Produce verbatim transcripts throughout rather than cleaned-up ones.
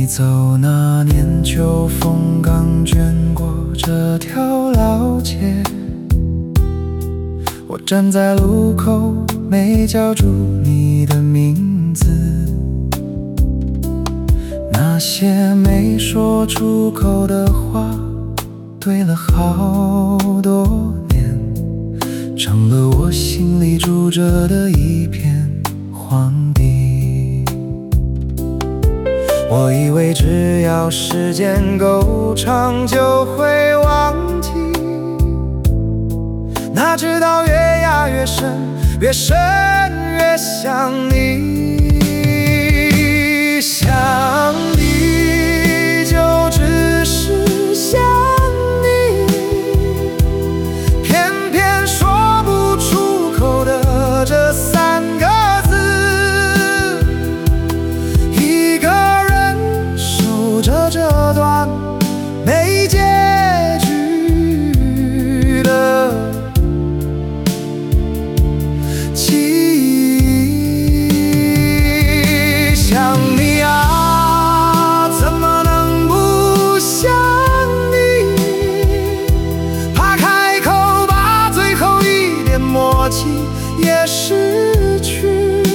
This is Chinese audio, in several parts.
你走那年，秋风刚卷过这条老街，我站在路口，没叫出你的名字。那些没说出口的话，堆了好多年，成了我心里住着的一片荒地。我以为只要时间够长就会忘记，哪知道越压越深，越深越想你。想你就只是想你，偏偏说不出口的这三个字。一个人守着这段没结局的记忆。想你啊，怎么能不想你？怕开口把最后一点默契也失去。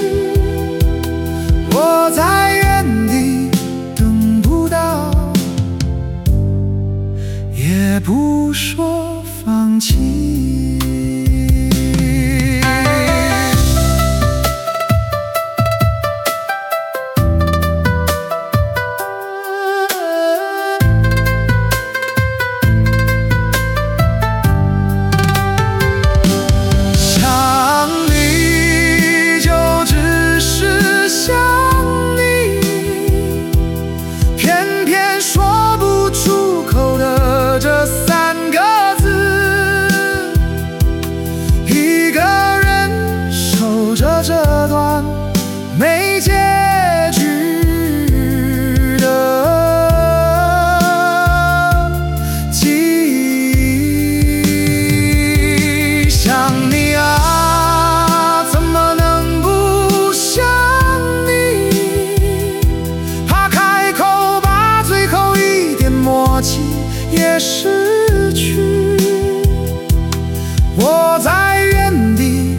我在原地等不到，也不说放弃。这段没结局的记忆。想你啊，怎么能不想你？怕开口把最后一点默契也失去。我在原地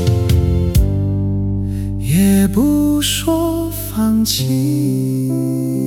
也不说放弃。